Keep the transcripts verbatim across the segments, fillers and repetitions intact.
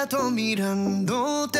rato mirándote.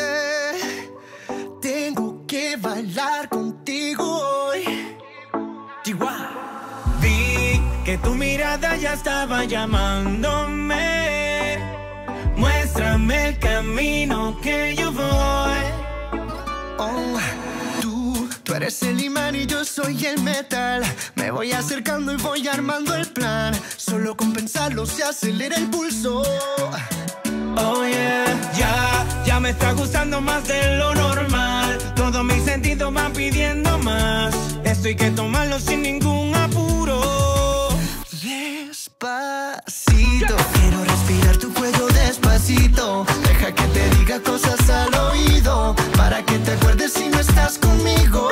Tengo que bailar contigo hoy. Chihuahua. Vi que tu mirada ya estaba llamándome. Muéstrame el camino que yo voy. Oh, tú, tú eres el imán y yo soy el metal. Me voy acercando y voy armando el plan. Solo con pensarlo se acelera el pulso. Oh yeah, ya, ya me está gustando más de lo normal. Todos mis sentidos van pidiendo más. Esto hay que tomarlo sin ningún apuro. Despacito, quiero respirar tu cuello despacito. Deja que te diga cosas al oído, para que te acuerdes si no estás conmigo.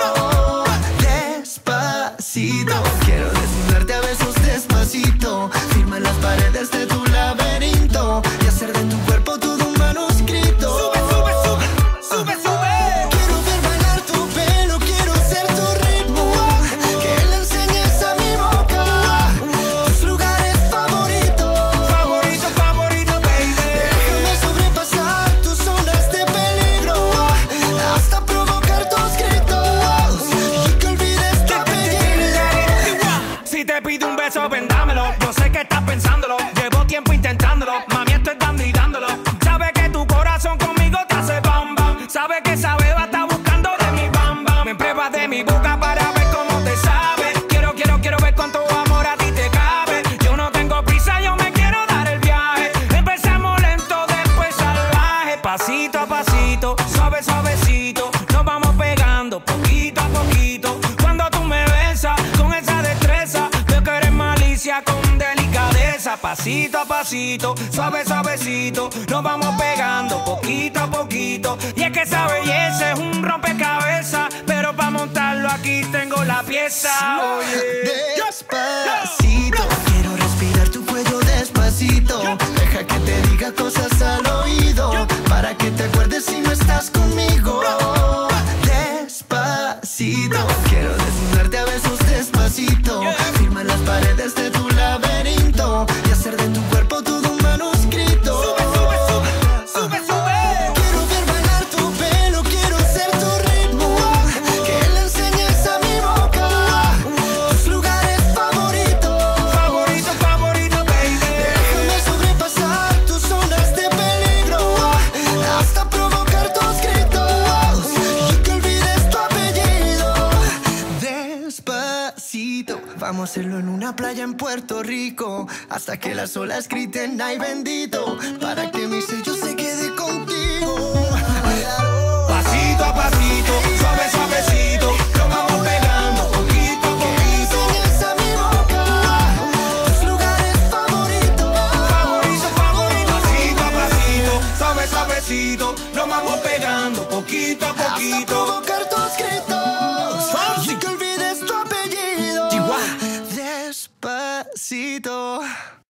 Despacito, quiero desnudarte a besos despacito. Firma las paredes de tu laberinto y hacer de tu cuerpo todo un manuscrito. Sube, sube, sube, sube, sube. Quiero ver bailar tu pelo, quiero ser tu ritmo. Que le enseñes a mi boca tus lugares favoritos. Favorito, favorito, baby. Déjame sobrepasar tus zonas de peligro hasta provocar tus gritos y que olvides tu apellido. Si te pido un beso, ven dámelo. Yo sé que estás pensándolo. Llevo tiempo intentándolo. Mami, estoy dando y dándolo. Sabe que tu corazón conmigo te hace bam bam. Sabe que esa beba está buscando de mi bam bam. Me pruebas de mi boca para ver cómo te sabe. Quiero, quiero, quiero ver cuánto amor a ti te cabe. Yo no tengo prisa, yo me quiero dar el viaje. Empezamos lento, después salvaje. Pasito a pasito, suave, suavecito. Nos vamos pegando poquito a poquito. Cuando tú me besas con esa destreza, veo que eres malicia con delicadeza. Pasito a pasito, suave, suavecito. Nos vamos pegando poquito a poquito. Y es que esa belleza es un rompecabezas, pero para montarlo aquí tengo la pieza. Oye. Despacito, quiero respirar tu cuello despacito. Deja que te diga cosas al oído, para que te acuerdes si no estás conmigo. Despacito, quiero desnudarte a besos despacito. Firma las paredes de tu laberinto y hacer de tu cuerpo todo un manuscrito. Sube, sube, sube, sube, sube. Quiero ver bailar tu pelo, quiero ser tu ritmo. Que le enseñes a mi boca tus lugares favoritos. Favorito, favorito, baby. Déjame sobrepasar tus zonas de peligro hasta provocar tus gritos y que olvides tu apellido. Despacito, vamos a hacerlo en una playa en Puerto Rico, hasta que las olas griten ay bendito, para que mi sello se quede contigo. Pasito a pasito, suave, suavecito. Nos vamos pegando poquito a poquito. Enseñas a mi boca tus lugares favoritos. Favorito, favorito. Pasito a pasito, suave, suavecito. Nos vamos pegando poquito a Hasta poquito. provocar